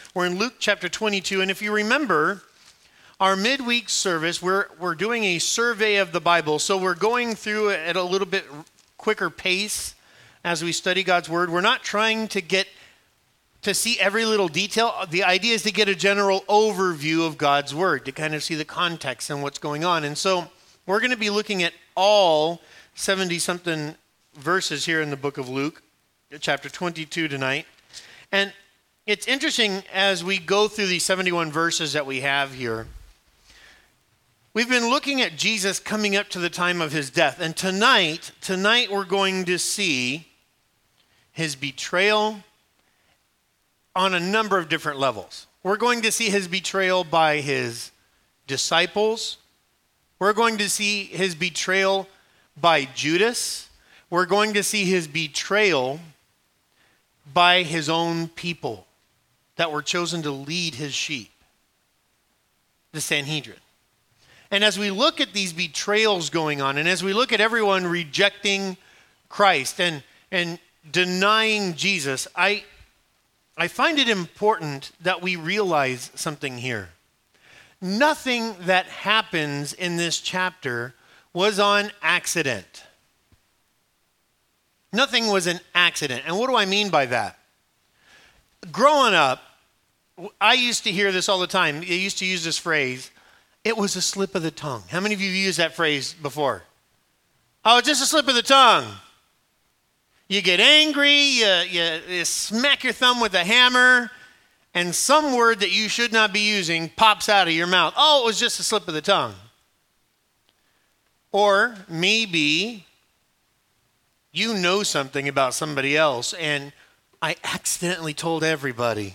We're in Luke chapter 22, and if you remember, our midweek service, we're doing a survey of the Bible, so we're going through it at a little bit quicker pace as we study God's Word. We're not trying to get to see every little detail. The idea is to get a general overview of God's Word, to kind of see the context and what's going on. And so we're going to be looking at all 70-something verses here in the book of Luke, chapter 22 tonight. And it's interesting as we go through these 71 verses that we have here. We've been looking at Jesus coming up to the time of his death. And tonight we're going to see his betrayal on a number of different levels. We're going to see his betrayal by his disciples. We're going to see his betrayal by Judas. We're going to see his betrayal by his own people that were chosen to lead his sheep, the Sanhedrin. And as we look at these betrayals going on, and as we look at everyone rejecting Christ and denying Jesus, I find it important that we realize something here. Nothing that happens in this chapter was on accident. Nothing was an accident. And what do I mean by that? Growing up, I used to hear this all the time. They used to use this phrase, it was a slip of the tongue. How many of you have used that phrase before? Oh, it's just a slip of the tongue. You get angry, you smack your thumb with a hammer, and some word that you should not be using pops out of your mouth. Oh, it was just a slip of the tongue. Or maybe you know something about somebody else, and I accidentally told everybody.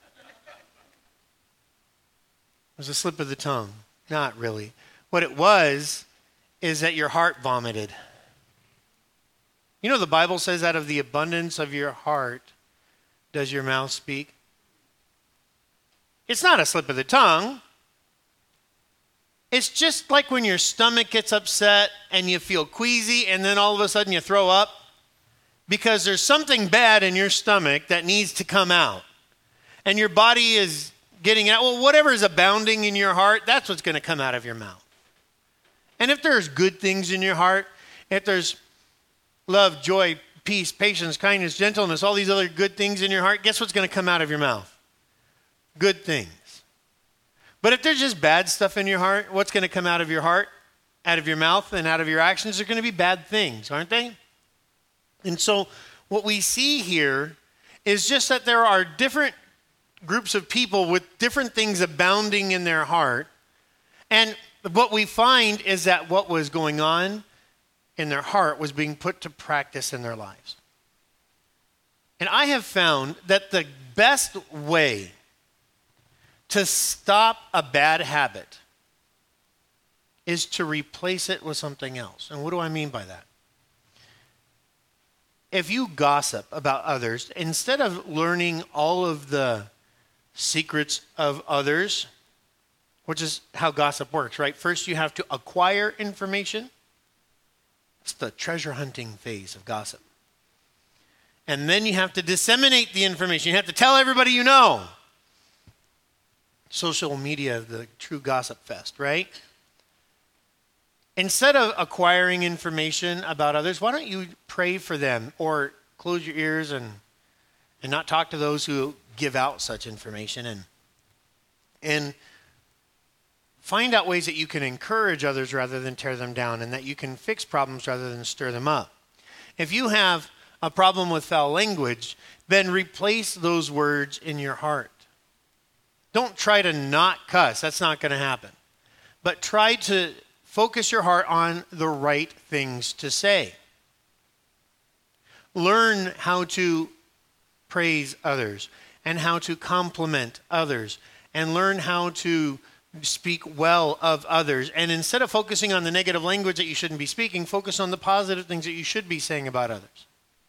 It was a slip of the tongue. Not really. What it was is that your heart vomited. You know, the Bible says out of the abundance of your heart does your mouth speak. It's not a slip of the tongue. It's just like when your stomach gets upset and you feel queasy and then all of a sudden you throw up because there's something bad in your stomach that needs to come out. And your body is getting out. Well, whatever is abounding in your heart, that's what's going to come out of your mouth. And if there's good things in your heart, if there's love, joy, peace, patience, kindness, gentleness, all these other good things in your heart, guess what's going to come out of your mouth? Good things. But if there's just bad stuff in your heart, what's going to come out of your heart, out of your mouth, and out of your actions? They're going to be bad things, aren't they? And so what we see here is just that there are different groups of people with different things abounding in their heart. And what we find is that what was going on in their heart was being put to practice in their lives. And I have found that the best way to stop a bad habit is to replace it with something else. And what do I mean by that? If you gossip about others, instead of learning all of the secrets of others, which is how gossip works, right? First, you have to acquire information. It's the treasure hunting phase of gossip. And then you have to disseminate the information. You have to tell everybody you know. Social media, the true gossip fest, right? Instead of acquiring information about others, why don't you pray for them or close your ears and not talk to those who give out such information and find out ways that you can encourage others rather than tear them down, and that you can fix problems rather than stir them up. If you have a problem with foul language, then replace those words in your heart. Don't try to not cuss. That's not going to happen. But try to focus your heart on the right things to say. Learn how to praise others and how to compliment others, and learn how to speak well of others. And instead of focusing on the negative language that you shouldn't be speaking, focus on the positive things that you should be saying about others.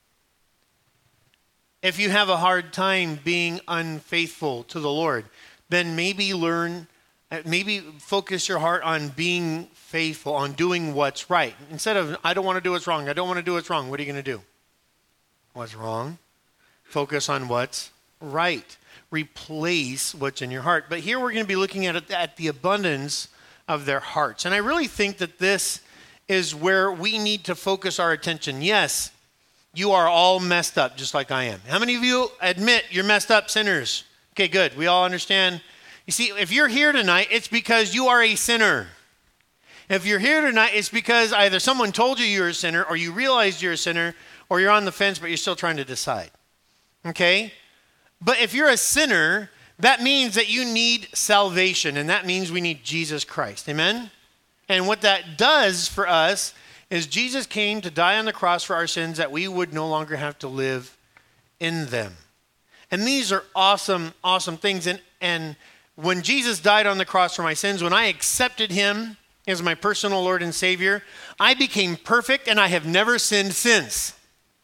If you have a hard time being unfaithful to the Lord, then maybe focus your heart on being faithful, on doing what's right. Instead of, I don't want to do what's wrong, I don't want to do what's wrong, what are you going to do? What's wrong? Focus on what's right. replace what's in your heart. But here we're going to be looking at the abundance of their hearts. And I really think that this is where we need to focus our attention. Yes, you are all messed up just like I am. How many of you admit you're messed up sinners? Okay, good. We all understand. You see, if you're here tonight, it's because you are a sinner. If you're here tonight, it's because either someone told you you're a sinner, or you realized you're a sinner, or you're on the fence, but you're still trying to decide. Okay? But if you're a sinner, that means that you need salvation, and that means we need Jesus Christ. Amen? And what that does for us is Jesus came to die on the cross for our sins that we would no longer have to live in them. And these are awesome, awesome things. And when Jesus died on the cross for my sins, when I accepted him as my personal Lord and Savior, I became perfect and I have never sinned since.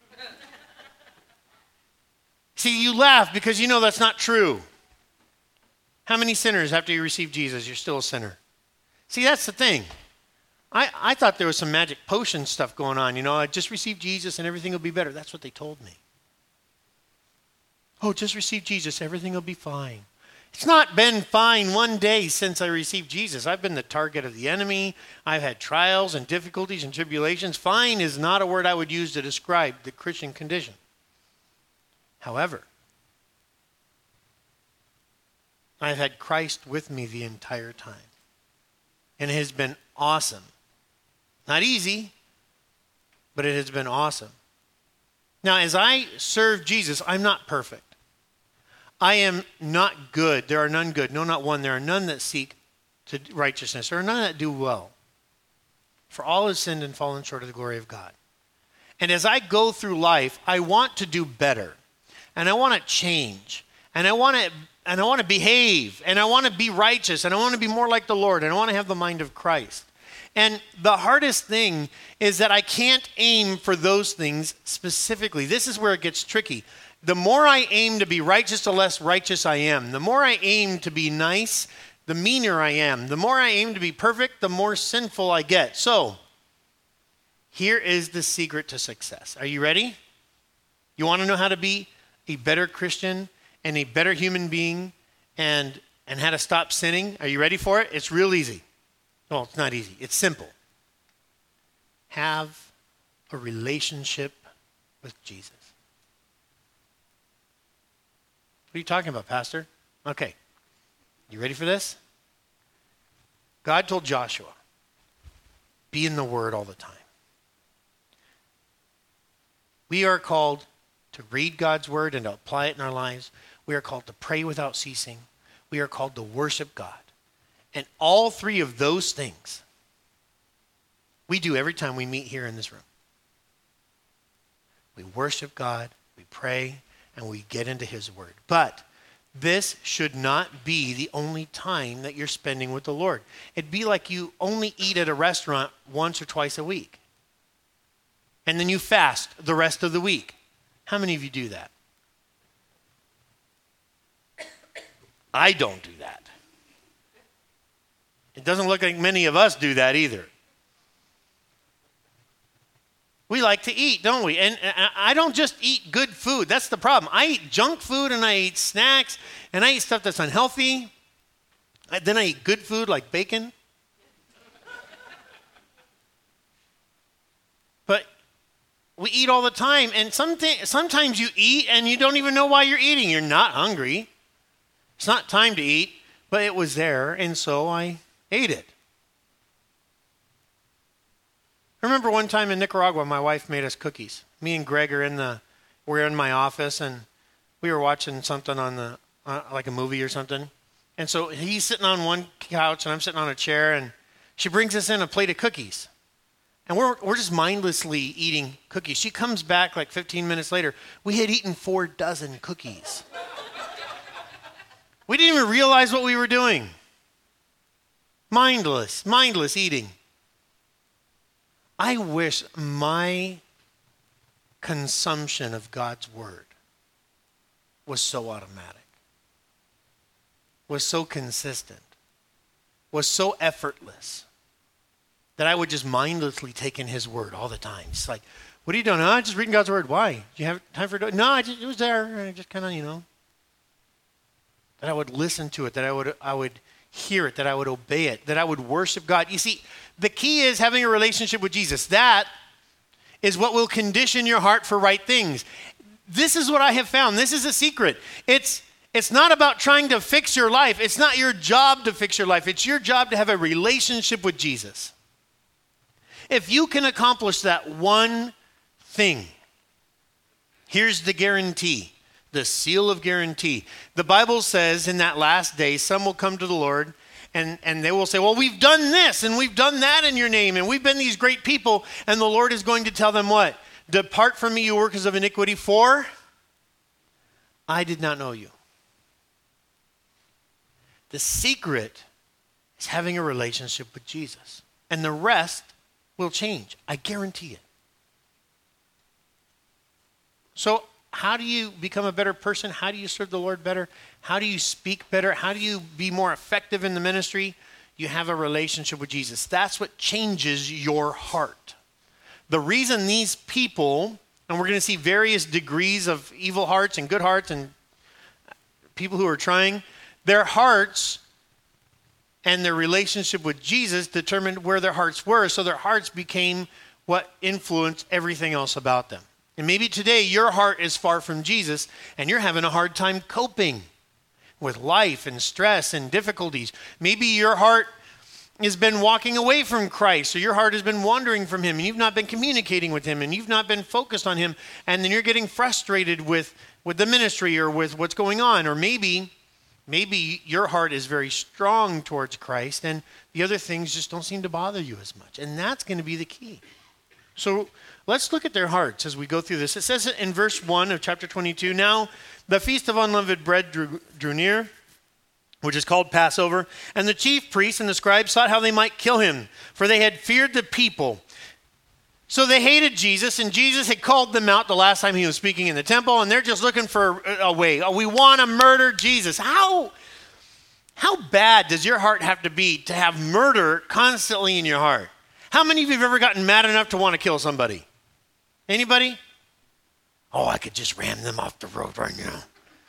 See, you laugh because you know that's not true. How many sinners after you receive Jesus, you're still a sinner? See, that's the thing. I thought there was some magic potion stuff going on. You know, I just received Jesus and everything will be better. That's what they told me. Oh, just receive Jesus, everything will be fine. It's not been fine one day since I received Jesus. I've been the target of the enemy. I've had trials and difficulties and tribulations. Fine is not a word I would use to describe the Christian condition. However, I've had Christ with me the entire time. And it has been awesome. Not easy, but it has been awesome. Now, as I serve Jesus, I'm not perfect. I am not good. There are none good. No, not one. There are none that seek to righteousness. There are none that do well. For all have sinned and fallen short of the glory of God. And as I go through life, I want to do better. And I want to change. And I want to behave. And I want to be righteous. And I want to be more like the Lord. And I want to have the mind of Christ. And the hardest thing is that I can't aim for those things specifically. This is where it gets tricky. The more I aim to be righteous, the less righteous I am. The more I aim to be nice, the meaner I am. The more I aim to be perfect, the more sinful I get. So, here is the secret to success. Are you ready? You want to know how to be a better Christian and a better human being and how to stop sinning? Are you ready for it? It's real easy. Well, it's not easy. It's simple. Have a relationship with Jesus. What are you talking about, Pastor? Okay. You ready for this? God told Joshua, be in the Word all the time. We are called to read God's Word and to apply it in our lives. We are called to pray without ceasing. We are called to worship God. And all three of those things we do every time we meet here in this room. We worship God, we pray, and we get into His Word. But this should not be the only time that you're spending with the Lord. It'd be like you only eat at a restaurant once or twice a week. And then you fast the rest of the week. How many of you do that? I don't do that. It doesn't look like many of us do that either. We like to eat, don't we? And I don't just eat good food. That's the problem. I eat junk food and I eat snacks and I eat stuff that's unhealthy. Then I eat good food like bacon. But we eat all the time. And sometimes you eat and you don't even know why you're eating. You're not hungry. It's not time to eat, but it was there. And so I ate it. I remember one time in Nicaragua, my wife made us cookies. Me and Greg we're in my office, and we were watching something on like a movie or something. And so he's sitting on one couch, and I'm sitting on a chair, and she brings us in a plate of cookies. And we're just mindlessly eating cookies. She comes back like 15 minutes later. We had eaten 4 dozen cookies. We didn't even realize what we were doing. Mindless eating. I wish my consumption of God's Word was so automatic, was so consistent, was so effortless that I would just mindlessly take in His Word all the time. It's like, what are you doing? I'm just reading God's Word. Why? Do you have time for it? No, it was there. I just kind of, that I would listen to it, that I would hear it, that I would obey it, that I would worship God. You see, the key is having a relationship with Jesus. That is what will condition your heart for right things. This is what I have found. This is a secret. It's not about trying to fix your life. It's not your job to fix your life. It's your job to have a relationship with Jesus. If you can accomplish that one thing, here's the guarantee, the seal of guarantee. The Bible says in that last day, some will come to the Lord and they will say, well, we've done this and we've done that in your name and we've been these great people. And the Lord is going to tell them what? Depart from me, you workers of iniquity, for I did not know you. The secret is having a relationship with Jesus. And the rest will change. I guarantee it. So how do you become a better person? How do you serve the Lord better? How do you speak better? How do you be more effective in the ministry? You have a relationship with Jesus. That's what changes your heart. The reason these people, and we're going to see various degrees of evil hearts and good hearts and people who are trying, their hearts and their relationship with Jesus determined where their hearts were. So their hearts became what influenced everything else about them. And maybe today your heart is far from Jesus and you're having a hard time coping with life and stress and difficulties. Maybe your heart has been walking away from Christ, or your heart has been wandering from him and you've not been communicating with him and you've not been focused on him, and then you're getting frustrated with the ministry or with what's going on. Or maybe your heart is very strong towards Christ and the other things just don't seem to bother you as much. And that's going to be the key. So let's look at their hearts as we go through this. It says in verse 1 of chapter 22, now the feast of unleavened bread drew near, which is called Passover, and the chief priests and the scribes sought how they might kill him, for they had feared the people. So they hated Jesus, and Jesus had called them out the last time he was speaking in the temple, and they're just looking for a way. Oh, we want to murder Jesus. How bad does your heart have to be to have murder constantly in your heart? How many of you have ever gotten mad enough to want to kill somebody? Anybody? Oh, I could just ram them off the road right now.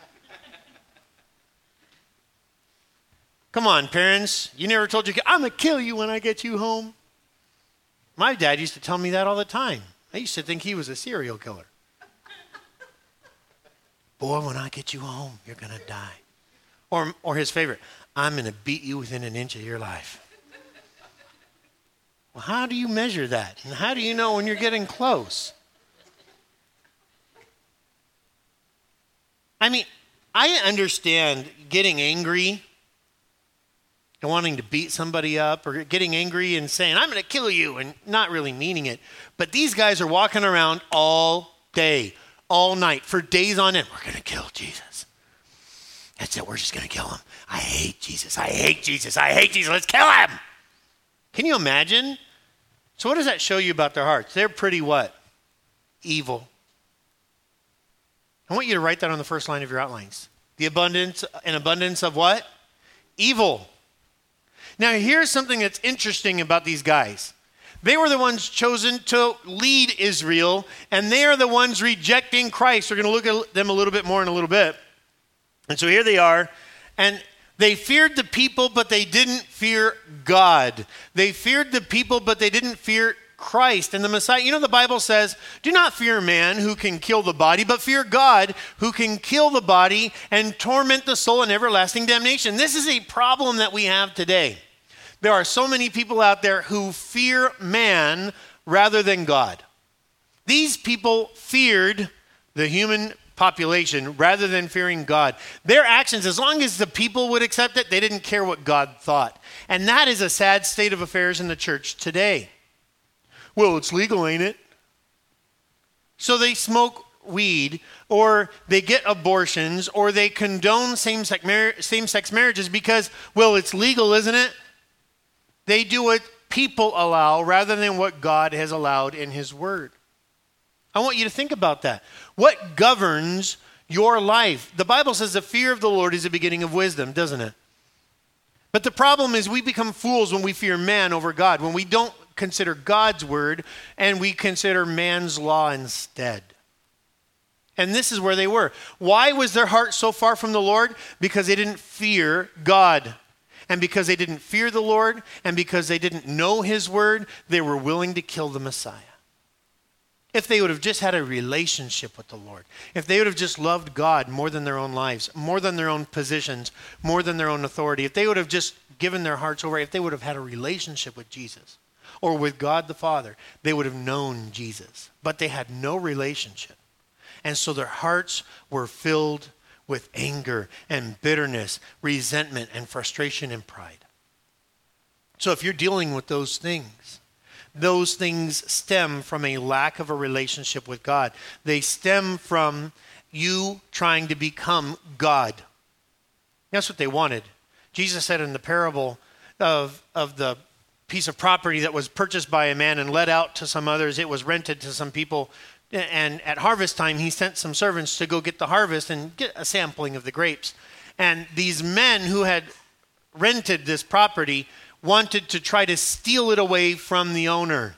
Come on, parents. You never told your kid, I'm going to kill you when I get you home. My dad used to tell me that all the time. I used to think he was a serial killer. Boy, when I get you home, you're going to die. Or his favorite, I'm going to beat you within an inch of your life. Well, how do you measure that? And how do you know when you're getting close? I mean, I understand getting angry and wanting to beat somebody up, or getting angry and saying, I'm going to kill you, and not really meaning it. But these guys are walking around all day, all night, for days on end. We're going to kill Jesus. That's it. We're just going to kill him. I hate Jesus. I hate Jesus. I hate Jesus. Let's kill him. Can you imagine? So what does that show you about their hearts? They're pretty what? Evil. I want you to write that on the first line of your outlines. An abundance of what? Evil. Now, here's something that's interesting about these guys. They were the ones chosen to lead Israel, and they are the ones rejecting Christ. We're going to look at them a little bit more in a little bit. And so here they are, and they feared the people, but they didn't fear God. They feared the people, but they didn't fear Christ and the Messiah. You know, the Bible says, do not fear man who can kill the body, but fear God who can kill the body and torment the soul in everlasting damnation. This is a problem that we have today. There are so many people out there who fear man rather than God. These people feared the human population rather than fearing God. Their actions, as long as the people would accept it, they didn't care what God thought. And that is a sad state of affairs in the church today. Well, it's legal, ain't it? So they smoke weed, or they get abortions, or they condone same-sex marriages because, well, it's legal, isn't it? They do what people allow rather than what God has allowed in his word. I want you to think about that. What governs your life? The Bible says the fear of the Lord is the beginning of wisdom, doesn't it? But the problem is we become fools when we fear man over God, when we don't consider God's word and we consider man's law instead. And this is where they were. Why was their heart so far from the Lord? Because they didn't fear God. And because they didn't fear the Lord, and because they didn't know his word, they were willing to kill the Messiah. If they would have just had a relationship with the Lord, if they would have just loved God more than their own lives, more than their own positions, more than their own authority, if they would have just given their hearts over, if they would have had a relationship with Jesus or with God the Father, they would have known Jesus. But they had no relationship. And so their hearts were filled with anger and bitterness, resentment and frustration and pride. So if you're dealing with those things stem from a lack of a relationship with God. They stem from you trying to become God. That's what they wanted. Jesus said in the parable of the piece of property that was purchased by a man and let out to some others, it was rented to some people. And at harvest time, he sent some servants to go get the harvest and get a sampling of the grapes. And these men who had rented this property wanted to try to steal it away from the owner.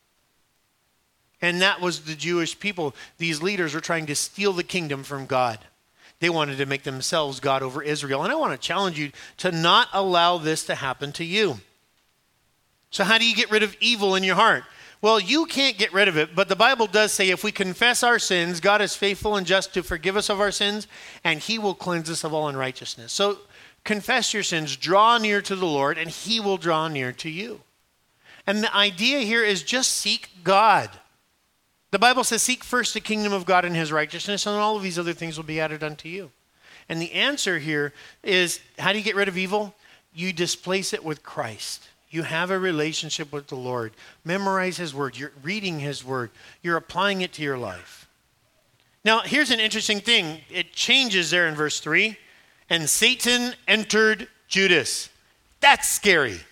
And that was the Jewish people. These leaders were trying to steal the kingdom from God. They wanted to make themselves God over Israel. And I want to challenge you to not allow this to happen to you. So how do you get rid of evil in your heart? Well, you can't get rid of it, but the Bible does say if we confess our sins, God is faithful and just to forgive us of our sins, and he will cleanse us of all unrighteousness. So confess your sins, draw near to the Lord, and he will draw near to you. And the idea here is just seek God. The Bible says, seek first the kingdom of God and his righteousness, and all of these other things will be added unto you. And the answer here is, how do you get rid of evil? You displace it with Christ. You have a relationship with the Lord. Memorize his word. You're reading his word. You're applying it to your life. Now, here's an interesting thing. It changes there in verse 3. And Satan entered Judas. That's scary.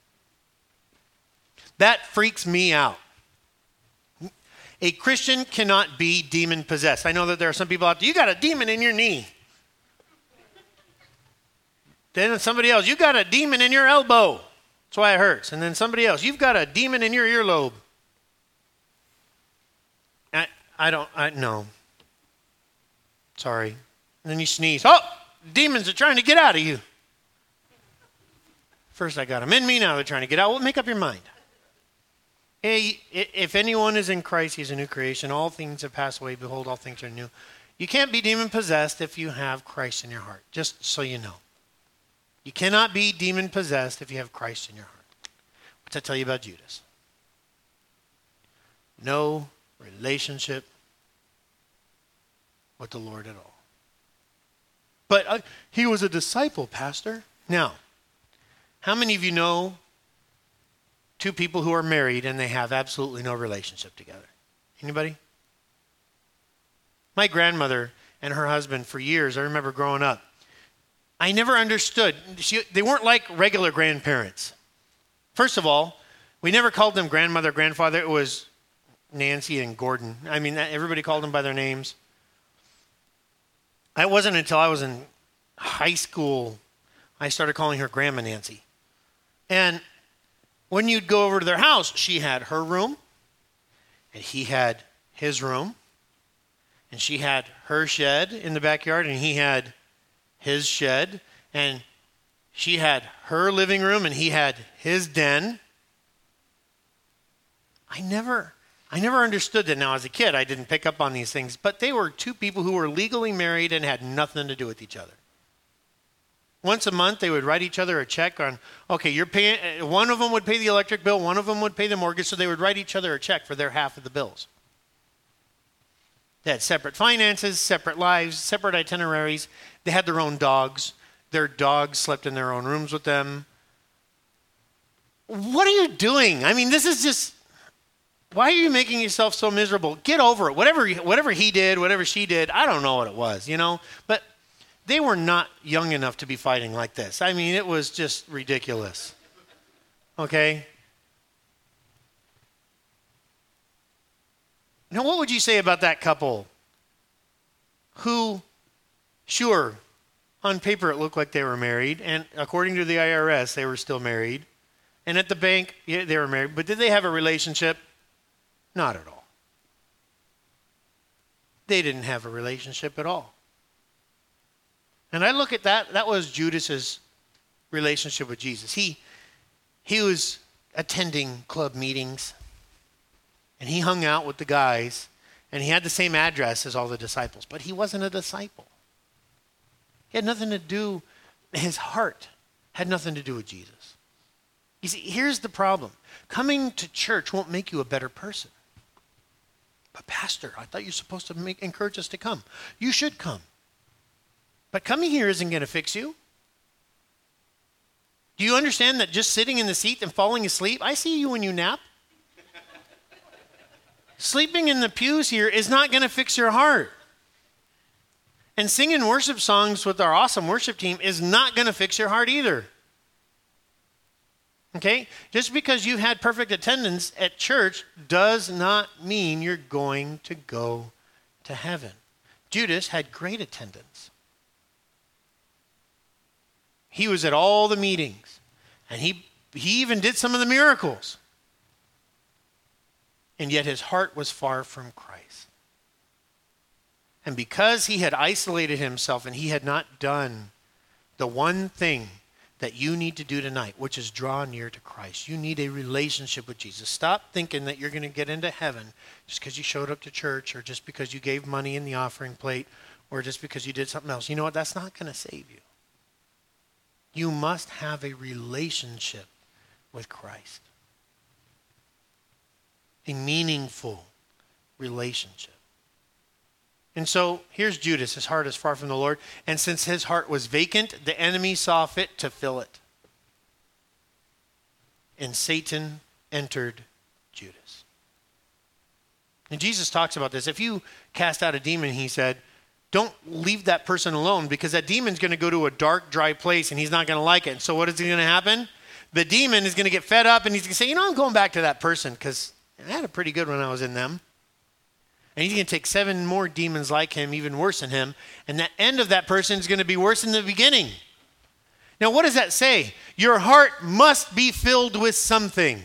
That freaks me out. A Christian cannot be demon possessed. I know that there are some people out there, you got a demon in your knee. Then somebody else, you got a demon in your elbow. That's why it hurts. And then somebody else, you've got a demon in your earlobe. No. Sorry. And then you sneeze. Oh, demons are trying to get out of you. First I got them in me, now they're trying to get out. Well, make up your mind. Hey, if anyone is in Christ, he's a new creation. All things have passed away. Behold, all things are new. You can't be demon possessed if you have Christ in your heart, just so you know. You cannot be demon possessed if you have Christ in your heart. What's that tell you about Judas? No relationship with the Lord at all. But he was a disciple, Pastor. Now, how many of you know two people who are married and they have absolutely no relationship together? Anybody? My grandmother and her husband for years, I remember growing up, I never understood. They weren't like regular grandparents. First of all, we never called them grandmother, grandfather. It was Nancy and Gordon. I mean, everybody called them by their names. It wasn't until I was in high school I started calling her Grandma Nancy. And when you'd go over to their house, she had her room, and he had his room, and she had her shed in the backyard, and he had his shed, and she had her living room, and he had his den. I never understood that. Now, as a kid, I didn't pick up on these things, but they were two people who were legally married and had nothing to do with each other. Once a month, they would write each other a check on, okay, you're paying, one of them would pay the electric bill, one of them would pay the mortgage, so they would write each other a check for their half of the bills. They had separate finances, separate lives, separate itineraries. They had their own dogs. Their dogs slept in their own rooms with them. What are you doing? I mean, this is just, why are you making yourself so miserable? Get over it. Whatever he did, whatever she did, I don't know what it was, But they were not young enough to be fighting like this. I mean, it was just ridiculous. Okay? Now, what would you say about that couple who, sure, on paper it looked like they were married, and according to the IRS, they were still married, and at the bank, yeah, they were married, but did they have a relationship? Not at all. They didn't have a relationship at all. And I look at that, that was Judas's relationship with Jesus. He was attending club meetings, and he hung out with the guys, and he had the same address as all the disciples, but he wasn't a disciple. He had nothing to do, his heart had nothing to do with Jesus. You see, here's the problem. Coming to church won't make you a better person. But pastor, I thought you were supposed to encourage us to come. You should come. But coming here isn't going to fix you. Do you understand that just sitting in the seat and falling asleep, I see you when you nap. Sleeping in the pews here is not going to fix your heart. And singing worship songs with our awesome worship team is not going to fix your heart either. Okay? Just because you've had perfect attendance at church does not mean you're going to go to heaven. Judas had great attendance. He was at all the meetings, and he even did some of the miracles. And yet his heart was far from Christ. And because he had isolated himself and he had not done the one thing that you need to do tonight, which is draw near to Christ. You need a relationship with Jesus. Stop thinking that you're going to get into heaven just because you showed up to church, or just because you gave money in the offering plate, or just because you did something else. You know what? That's not going to save you. You must have a relationship with Christ. A meaningful relationship. And so here's Judas. His heart is far from the Lord. And since his heart was vacant, the enemy saw fit to fill it. And Satan entered Judas. And Jesus talks about this. If you cast out a demon, he said, don't leave that person alone, because that demon's going to go to a dark, dry place and he's not going to like it. And so what is going to happen? The demon is going to get fed up and he's going to say, I'm going back to that person because I had a pretty good when I was in them. And he's going to take 7 more demons like him, even worse than him. And the end of that person is going to be worse than the beginning. Now, what does that say? Your heart must be filled with something.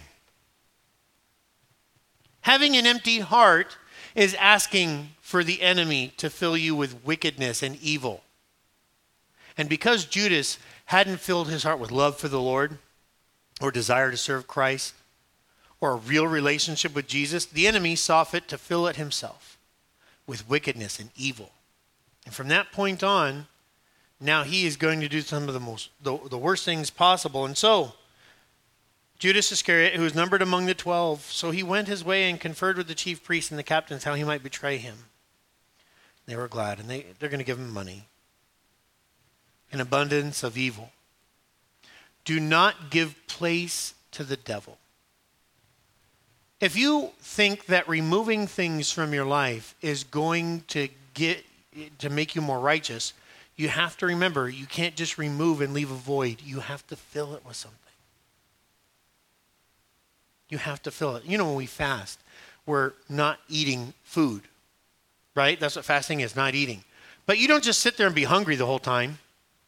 Having an empty heart is asking for the enemy to fill you with wickedness and evil. And because Judas hadn't filled his heart with love for the Lord, or desire to serve Christ, or a real relationship with Jesus, the enemy saw fit to fill it himself with wickedness and evil. And from that point on, now he is going to do some of the worst things possible. And so, Judas Iscariot, who was numbered among the 12, so he went his way and conferred with the chief priests and the captains how he might betray him. They were glad, and they're going to give him money. An abundance of evil. Do not give place to the devil. If you think that removing things from your life is going to make you more righteous, you have to remember you can't just remove and leave a void. You have to fill it with something. You have to fill it. You know, when we fast, we're not eating food, right? That's what fasting is, not eating. But you don't just sit there and be hungry the whole time.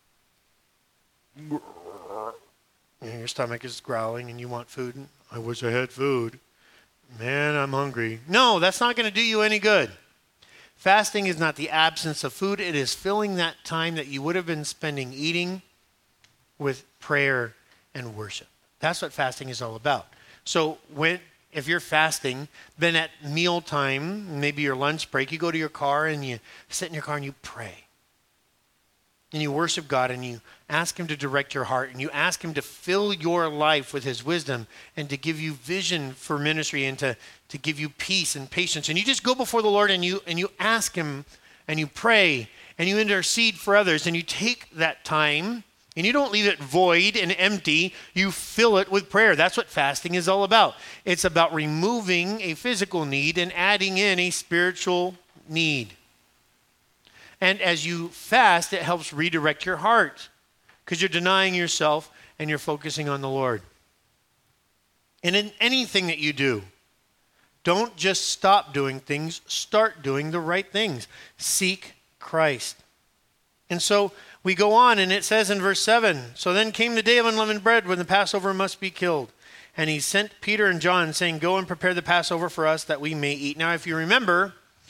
Your stomach is growling and you want food. I wish I had food. Man, I'm hungry. No, that's not going to do you any good. Fasting is not the absence of food. It is filling that time that you would have been spending eating with prayer and worship. That's what fasting is all about. So if you're fasting, then at mealtime, maybe your lunch break, you go to your car and you sit in your car and you pray. And you worship God and you ask him to direct your heart and you ask him to fill your life with his wisdom and to give you vision for ministry and to give you peace and patience. And you just go before the Lord and you ask him and you pray and you intercede for others and you take that time and you don't leave it void and empty. You fill it with prayer. That's what fasting is all about. It's about removing a physical need and adding in a spiritual need. And as you fast, it helps redirect your heart because you're denying yourself and you're focusing on the Lord. And in anything that you do, don't just stop doing things, start doing the right things. Seek Christ. And so we go on and it says in verse 7, so then came the day of unleavened bread when the Passover must be killed. And he sent Peter and John saying, go and prepare the Passover for us that we may eat. Now, if you remember,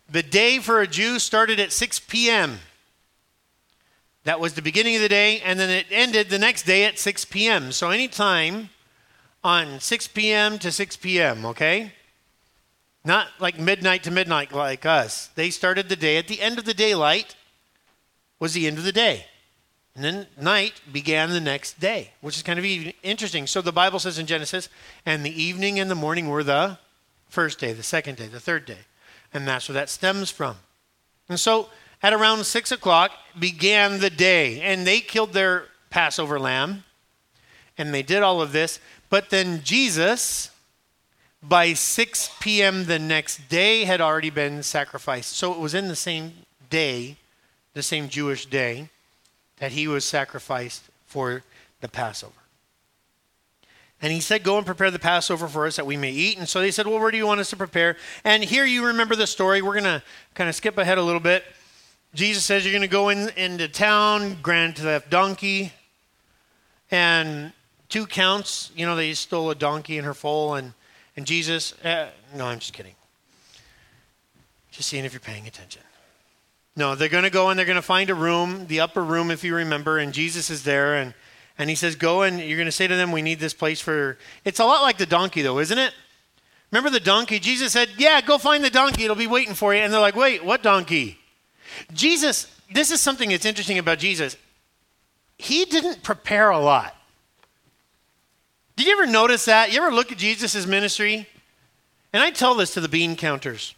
The day for a Jew started at 6 p.m. That was the beginning of the day, and then it ended the next day at 6 p.m. So anytime on 6 p.m. to 6 p.m., okay? Not like midnight to midnight like us. They started the day at the end of the daylight was the end of the day. And then night began the next day, which is kind of interesting. So the Bible says in Genesis, and the evening and the morning were the first day, the second day, the third day. And that's where that stems from. And so at around 6 o'clock began the day, and they killed their Passover lamb, and they did all of this. But then Jesus, by 6 p.m. the next day, had already been sacrificed. So it was in the same day, the same Jewish day, that he was sacrificed for the Passover. And he said, go and prepare the Passover for us that we may eat. And so they said, well, where do you want us to prepare? And here you remember the story. We're going to kind of skip ahead a little bit. Jesus says you're going to go into town, grant the donkey, and 2 counts. You know, they stole a donkey and her foal, and Jesus, no, I'm just kidding. Just seeing if you're paying attention. No, they're going to go and they're going to find a room, the upper room, if you remember, and Jesus is there, and he says, go and you're going to say to them, we need this place for, it's a lot like the donkey though, isn't it? Remember the donkey? Jesus said, yeah, go find the donkey. It'll be waiting for you. And they're like, wait, what donkey? Jesus, this is something that's interesting about Jesus. He didn't prepare a lot. Did you ever notice that? You ever look at Jesus' ministry? And I tell this to the bean counters.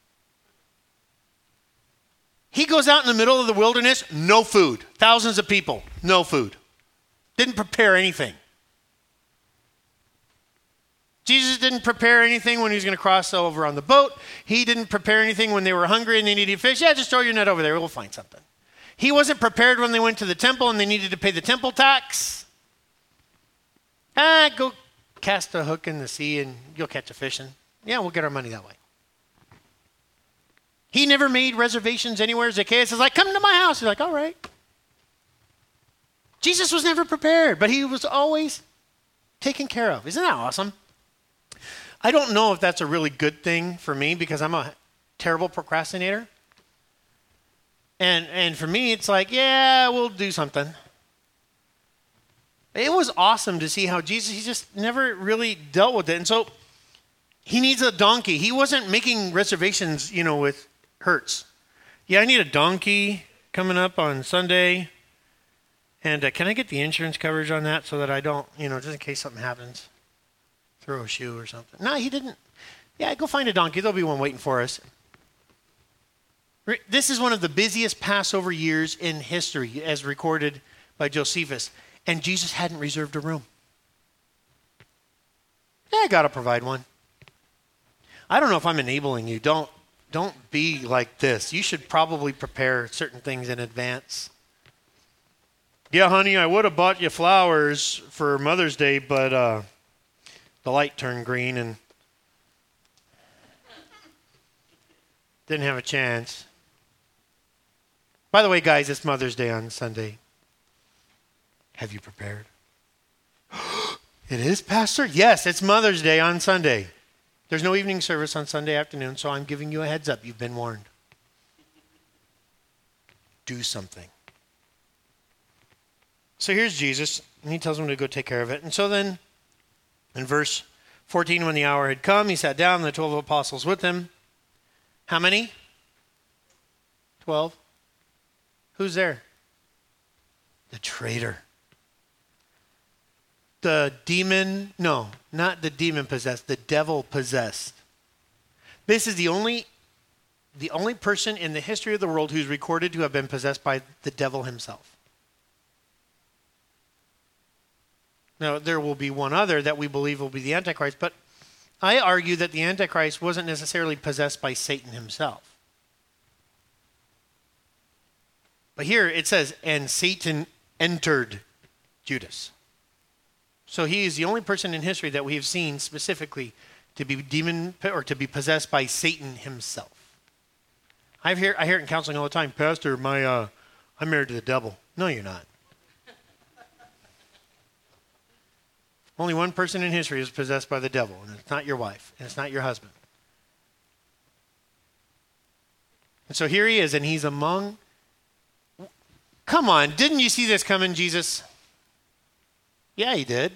He goes out in the middle of the wilderness, no food. Thousands of people, no food. Didn't prepare anything. Jesus didn't prepare anything when he was going to cross over on the boat. He didn't prepare anything when they were hungry and they needed fish. Yeah, just throw your net over there. We'll find something. He wasn't prepared when they went to the temple and they needed to pay the temple tax. Go cast a hook in the sea and you'll catch a fish. And yeah, we'll get our money that way. He never made reservations anywhere. Zacchaeus is like, come to my house. He's like, all right. Jesus was never prepared, but he was always taken care of. Isn't that awesome? I don't know if that's a really good thing for me because I'm a terrible procrastinator. And for me, it's like, yeah, we'll do something. It was awesome to see how Jesus, he just never really dealt with it. And so he needs a donkey. He wasn't making reservations, with Hertz. Yeah, I need a donkey coming up on Sunday. And can I get the insurance coverage on that so that I don't, just in case something happens, throw a shoe or something. No, he didn't. Yeah, go find a donkey. There'll be one waiting for us. This is one of the busiest Passover years in history as recorded by Josephus. And Jesus hadn't reserved a room. Yeah, I got to provide one. I don't know if I'm enabling you. Don't be like this. You should probably prepare certain things in advance. Yeah, honey, I would have bought you flowers for Mother's Day, but the light turned green and didn't have a chance. By the way, guys, it's Mother's Day on Sunday. Have you prepared? It is, Pastor? Yes, it's Mother's Day on Sunday. There's no evening service on Sunday afternoon, so I'm giving you a heads up. You've been warned. Do something. So here's Jesus, and he tells them to go take care of it. And so then, in verse 14, when the hour had come, he sat down, and the 12 apostles with him. How many? 12. Who's there? The traitor. The demon, no, not the demon possessed, the devil possessed. This is the only person in the history of the world who's recorded to have been possessed by the devil himself. Now, there will be one other that we believe will be the Antichrist, but I argue that the Antichrist wasn't necessarily possessed by Satan himself. But here it says, and Satan entered Judas. So he is the only person in history that we have seen specifically to be demon or to be possessed by Satan himself. I hear it in counseling all the time. Pastor, I'm married to the devil. No, you're not. Only one person in history is possessed by the devil, and it's not your wife, and it's not your husband. And so here he is, and he's among... Come on, didn't you see this coming, Jesus? Yeah, he did.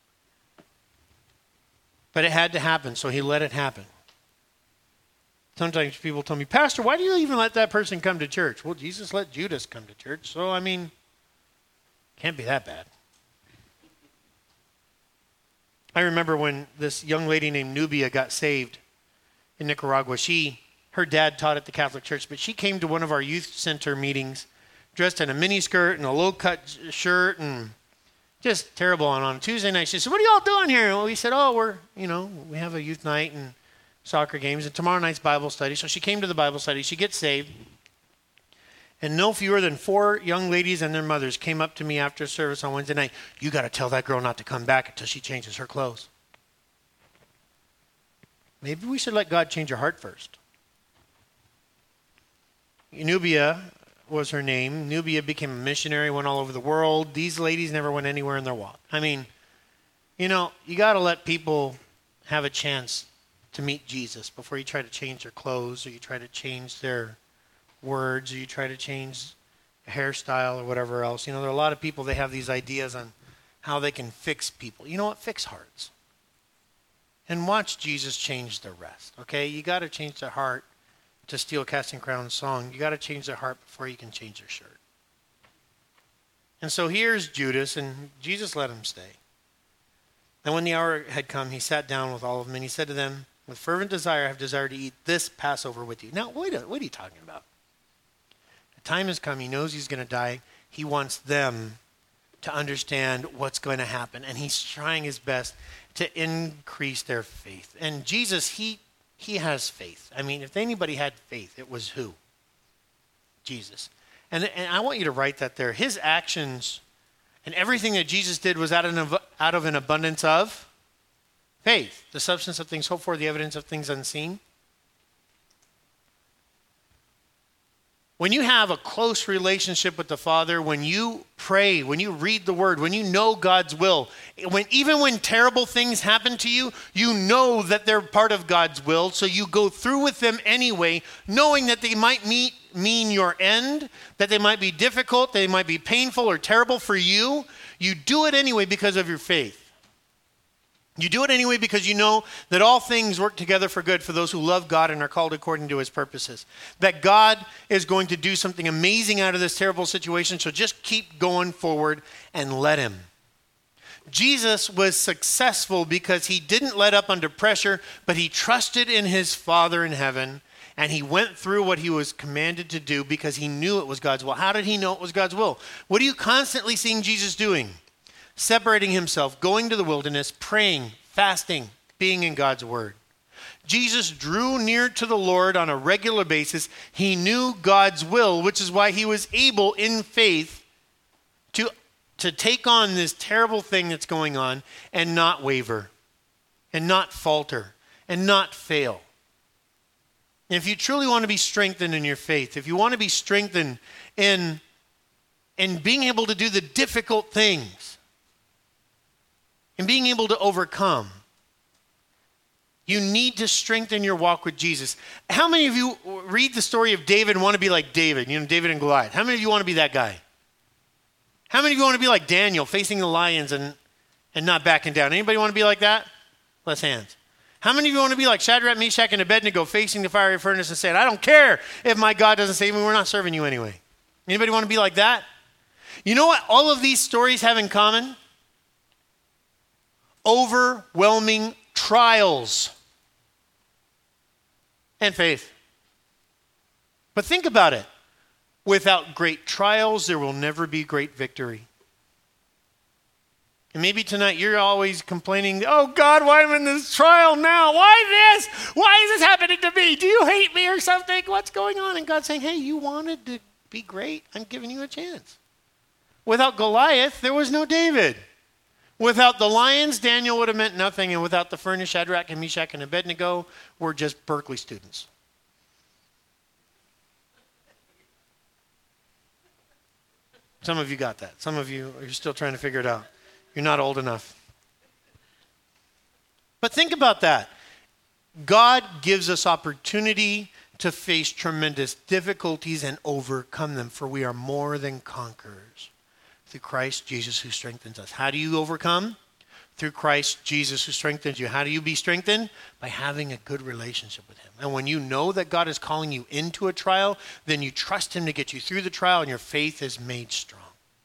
But it had to happen, so he let it happen. Sometimes people tell me, Pastor, why do you even let that person come to church? Well, Jesus let Judas come to church, so I mean, can't be that bad. I remember when this young lady named Nubia got saved in Nicaragua. Her dad taught at the Catholic Church, but she came to one of our youth center meetings dressed in a miniskirt and a low-cut shirt and just terrible. And on Tuesday night, she said, what are y'all doing here? And we said, we have a youth night and soccer games, and tomorrow night's Bible study. So she came to the Bible study. She gets saved. And no fewer than 4 young ladies and their mothers came up to me after service on Wednesday night. You got to tell that girl not to come back until she changes her clothes. Maybe we should let God change her heart first. Nubia was her name. Nubia became a missionary, went all over the world. These ladies never went anywhere in their walk. I mean, you got to let people have a chance to meet Jesus before you try to change their clothes, or you try to change their words, or you try to change hairstyle or whatever else. There are a lot of people, they have these ideas on how they can fix people. You know what? Fix hearts. And watch Jesus change the rest, okay? You got to change their heart to steal Casting Crowns' song. You got to change their heart before you can change their shirt. And so here's Judas, and Jesus let him stay. And when the hour had come, he sat down with all of them, and he said to them, with fervent desire, I have desired to eat this Passover with you. Now, what are you talking about? The time has come. He knows he's going to die. He wants them to understand what's going to happen, and he's trying his best to increase their faith. And Jesus, he has faith. I mean, if anybody had faith, it was who? Jesus. And I want you to write that there. His actions and everything that Jesus did was out of an abundance of faith, the substance of things hoped for, the evidence of things unseen. When you have a close relationship with the Father, when you pray, when you read the Word, when you know God's will, even when terrible things happen to you, you know that they're part of God's will, so you go through with them anyway, knowing that they might mean your end, that they might be difficult, they might be painful or terrible for you. You do it anyway because of your faith. You do it anyway because you know that all things work together for good for those who love God and are called according to his purposes. That God is going to do something amazing out of this terrible situation, so just keep going forward and let him. Jesus was successful because he didn't let up under pressure, but he trusted in his Father in heaven, and he went through what he was commanded to do because he knew it was God's will. How did he know it was God's will? What are you constantly seeing Jesus doing? Separating himself, going to the wilderness, praying, fasting, being in God's word. Jesus drew near to the Lord on a regular basis. He knew God's will, which is why he was able in faith to take on this terrible thing that's going on and not waver, and not falter, and not fail. And if you truly want to be strengthened in your faith, if you want to be strengthened in being able to do the difficult things, and being able to overcome, you need to strengthen your walk with Jesus. How many of you read the story of David and want to be like David? David and Goliath. How many of you want to be that guy? How many of you want to be like Daniel, facing the lions and not backing down? Anybody want to be like that? Less hands. How many of you want to be like Shadrach, Meshach, and Abednego, facing the fiery furnace and saying, I don't care if my God doesn't save me, we're not serving you anyway. Anybody want to be like that? You know what all of these stories have in common? Overwhelming trials and faith. But think about it. Without great trials, there will never be great victory. And maybe tonight you're always complaining, oh God, why am I in this trial now? Why this? Why is this happening to me? Do you hate me or something? What's going on? And God's saying, hey, you wanted to be great. I'm giving you a chance. Without Goliath, there was no David. Without the lions, Daniel would have meant nothing. And without the furnace, Shadrach and Meshach and Abednego were just Berkeley students. Some of you got that. Some of you are still trying to figure it out. You're not old enough. But think about that. God gives us opportunity to face tremendous difficulties and overcome them, for we are more than conquerors through Christ Jesus who strengthens us. How do you overcome? Through Christ Jesus who strengthens you. How do you be strengthened? By having a good relationship with him. And when you know that God is calling you into a trial, then you trust him to get you through the trial and your faith is made strong.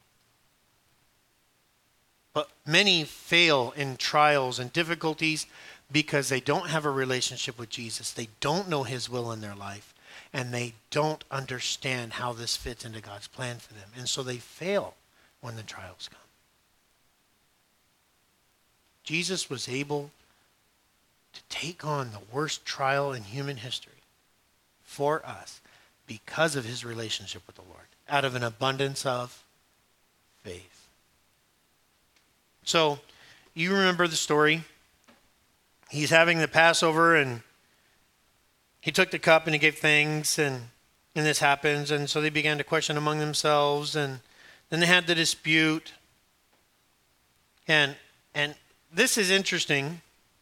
But many fail in trials and difficulties because they don't have a relationship with Jesus. They don't know his will in their life. And they don't understand how this fits into God's plan for them. And so they fail when the trials come. Jesus was able to take on the worst trial in human history for us because of his relationship with the Lord, out of an abundance of faith. So, you remember the story. He's having the Passover, and he took the cup and he gave thanks, and this happens. And so they began to question among themselves, and then they had the dispute. And this is interesting.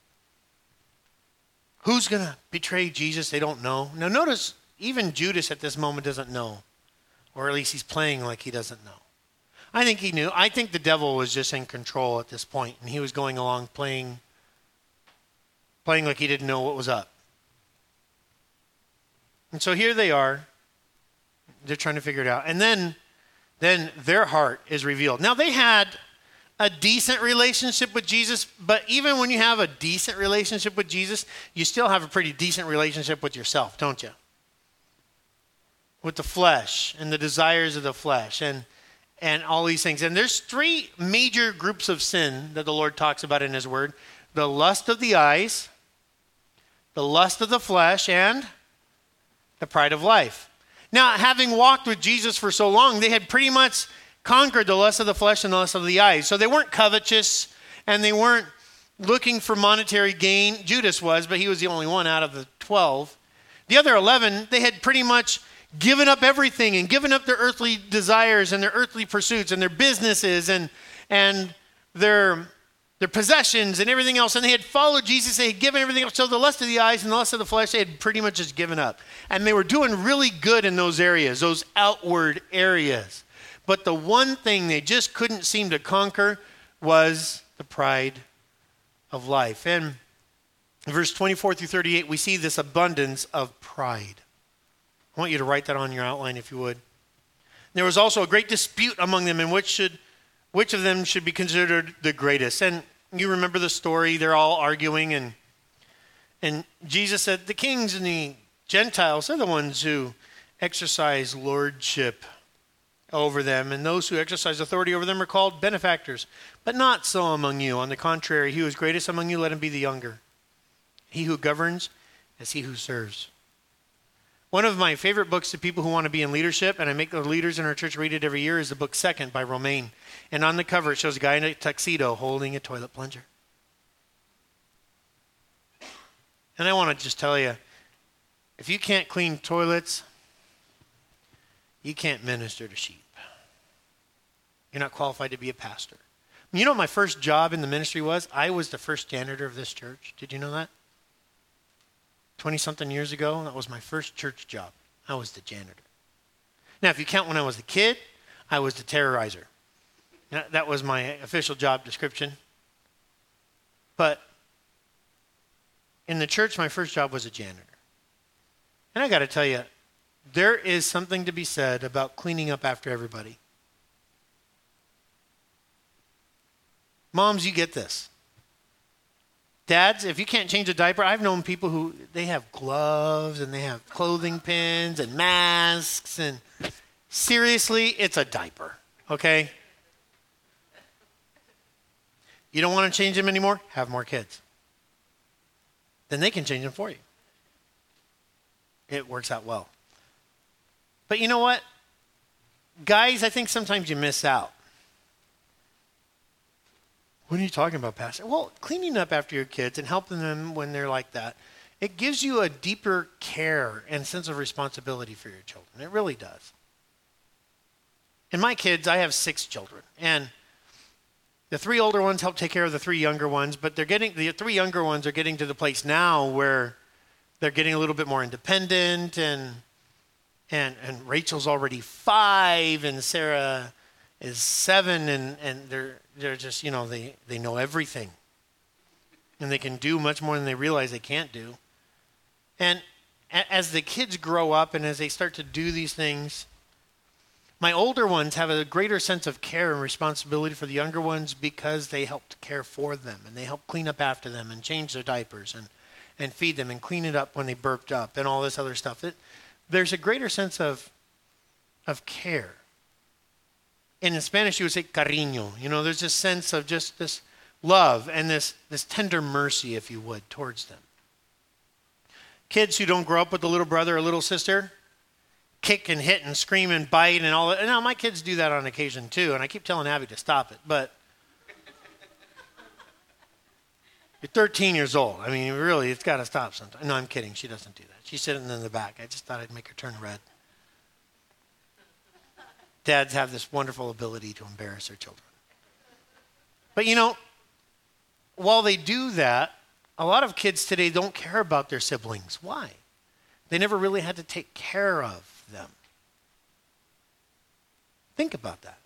Who's going to betray Jesus? They don't know. Now notice, even Judas at this moment doesn't know. Or at least he's playing like he doesn't know. I think he knew. I think the devil was just in control at this point, and he was going along playing like he didn't know what was up. And so here they are. They're trying to figure it out. And then their heart is revealed. Now they had a decent relationship with Jesus, but even when you have a decent relationship with Jesus, you still have a pretty decent relationship with yourself, don't you? With the flesh and the desires of the flesh and all these things. And there's three major groups of sin that the Lord talks about in his word. The lust of the eyes, the lust of the flesh, and the pride of life. Now, having walked with Jesus for so long, they had pretty much conquered the lust of the flesh and the lust of the eyes. So they weren't covetous, and they weren't looking for monetary gain. Judas was, but he was the only one out of the 12. The other 11, they had pretty much given up everything and given up their earthly desires and their earthly pursuits and their businesses and their possessions and everything else. And they had followed Jesus. They had given everything up. So the lust of the eyes and the lust of the flesh, they had pretty much just given up. And they were doing really good in those areas, those outward areas. But the one thing they just couldn't seem to conquer was the pride of life. And in verse 24 through 38, we see this abundance of pride. I want you to write that on your outline if you would. There was also a great dispute among them in which of them should be considered the greatest. And you remember the story. They're all arguing. And Jesus said, the kings and the Gentiles are the ones who exercise lordship over them, and those who exercise authority over them are called benefactors. But not so among you. On the contrary, he who is greatest among you, let him be the younger. He who governs is he who serves. One of my favorite books to people who want to be in leadership, and I make the leaders in our church read it every year, is the book Second by Romaine. And on the cover, it shows a guy in a tuxedo holding a toilet plunger. And I want to just tell you, if you can't clean toilets, you can't minister to sheep. You're not qualified to be a pastor. You know what my first job in the ministry was? I was the first janitor of this church. Did you know that? 20-something years ago, that was my first church job. I was the janitor. Now, if you count when I was a kid, I was the terrorizer. That was my official job description. But in the church, my first job was a janitor. And I got to tell you, there is something to be said about cleaning up after everybody. Moms, you get this. Dads, if you can't change a diaper, I've known people who, they have gloves and they have clothing pins and masks, and seriously, it's a diaper, okay? You don't want to change them anymore? Have more kids. Then they can change them for you. It works out well. But you know what? Guys, I think sometimes you miss out. What are you talking about, Pastor? Well, cleaning up after your kids and helping them when they're like that, it gives you a deeper care and sense of responsibility for your children. It really does. And my kids, I have 6 children. And the 3 older ones help take care of the 3 younger ones, but the 3 younger ones are getting to the place now where they're getting a little bit more independent, and Rachel's already 5, and Sarah is 7, and they're just, they know everything. And they can do much more than they realize they can't do. And as the kids grow up and as they start to do these things, my older ones have a greater sense of care and responsibility for the younger ones because they helped care for them, and they help clean up after them and change their diapers and feed them and clean it up when they burped up and all this other stuff. There's a greater sense of care. And in Spanish, you would say cariño. There's this sense of just this love and this tender mercy, if you would, towards them. Kids who don't grow up with a little brother or little sister kick and hit and scream and bite and all that. Now, my kids do that on occasion too, and I keep telling Abby to stop it, but you're 13 years old. I mean, really, it's got to stop sometime. No, I'm kidding. She doesn't do that. She's sitting in the back. I just thought I'd make her turn red. Dads have this wonderful ability to embarrass their children. But while they do that, a lot of kids today don't care about their siblings. Why? They never really had to take care of them. Think about that.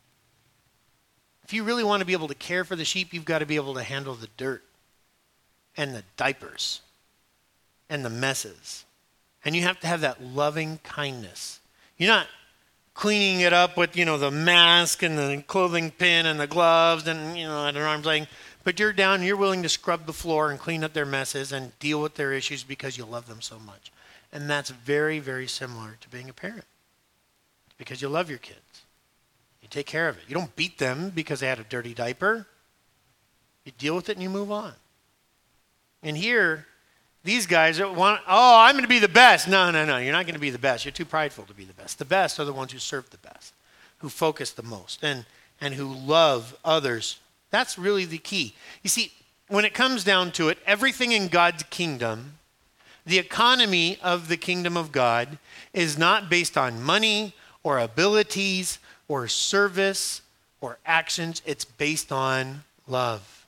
If you really want to be able to care for the sheep, you've got to be able to handle the dirt and the diapers and the messes. And you have to have that loving kindness. You're not cleaning it up with, the mask and the clothing pin and the gloves and, at an arm's length. But you're down, you're willing to scrub the floor and clean up their messes and deal with their issues because you love them so much. And that's very, very similar to being a parent. Because you love your kids. You take care of it. You don't beat them because they had a dirty diaper. You deal with it and you move on. And here, these guys want, I'm going to be the best. No, you're not going to be the best. You're too prideful to be the best. The best are the ones who serve the best, who focus the most, and who love others. That's really the key. You see, when it comes down to it, everything in God's kingdom, the economy of the kingdom of God, is not based on money or abilities or service or actions. It's based on love.